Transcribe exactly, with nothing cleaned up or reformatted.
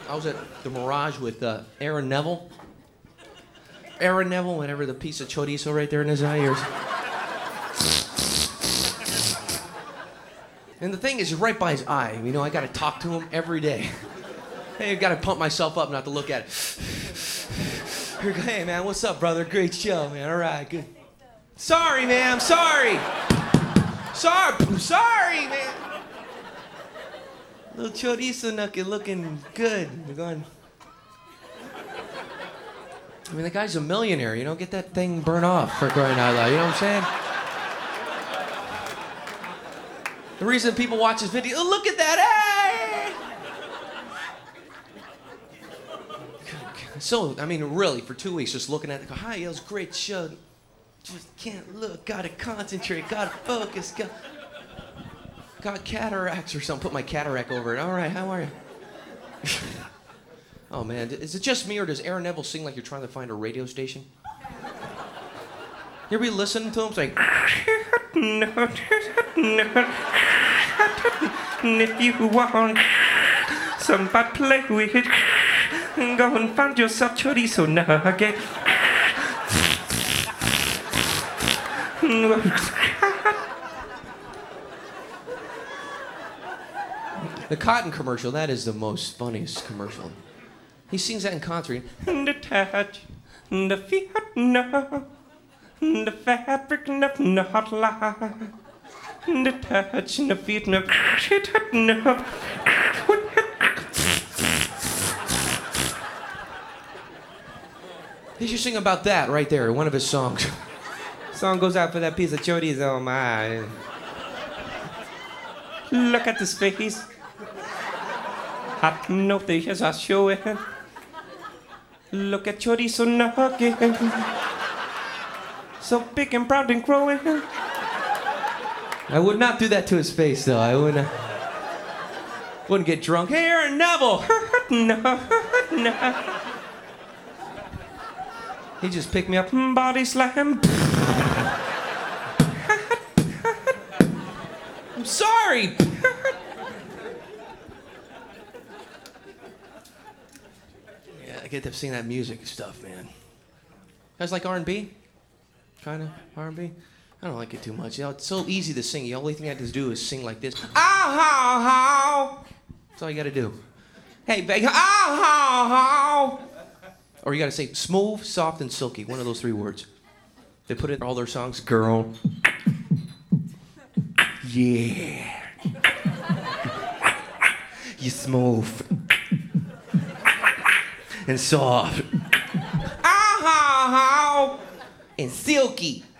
I was at the Mirage with uh, Aaron Neville. Aaron Neville, whatever, the piece of chorizo right there in his eye. Yours. And the thing is, you're right by his eye. You know, I got to talk to him every day. Hey, I got to pump myself up not to look at it. Hey, man, what's up, brother? Great show, man. All right, good. Sorry, man. I'm sorry. Sorry. I'm sorry, man. Little chorizo knuckle looking good. We're going. I mean, the guy's a millionaire. You know, get that thing burnt off for crying out loud. You know what I'm saying? The reason people watch this video, oh, look at that, hey! So, I mean, really, for two weeks, just looking at it, go, hi, it was a great show. Just can't look, gotta concentrate, gotta focus, got, got cataracts or something. Put my cataract over it. All right, how are you? Oh, man, is it just me, or does Aaron Neville sing like you're trying to find a radio station? You ever be listening to him? It's like... If you want somebody play with it, go and find yourself chorizo nugget. The cotton commercial, that is the most funniest commercial. He sings that in concert. The touch, the feet, no. The fabric, no, not lie. The touch, the feet, no, no. He should sing about that right there, one of his songs. Song goes out for that piece of chorizo, my. Look at this face. I know the ears are showing. Look at chorizo nugget. So big and proud and growing. I would not do that to his face, though. I wouldn't. Wouldn't get drunk. Hey, Aaron Neville. No, no. He just picked me up. Body slam. I'm sorry. Yeah, I get to sing that music stuff, man. You guys like R and B? Kind of R and B? I don't like it too much. You know, it's so easy to sing. The only thing I have to do is sing like this. Ah, that's all you got to do. Hey, baby. Ah, or you got to say smooth, soft, and silky. One of those three words. They put it in all their songs. Girl. Yeah. You smooth. And soft. Ah, and silky.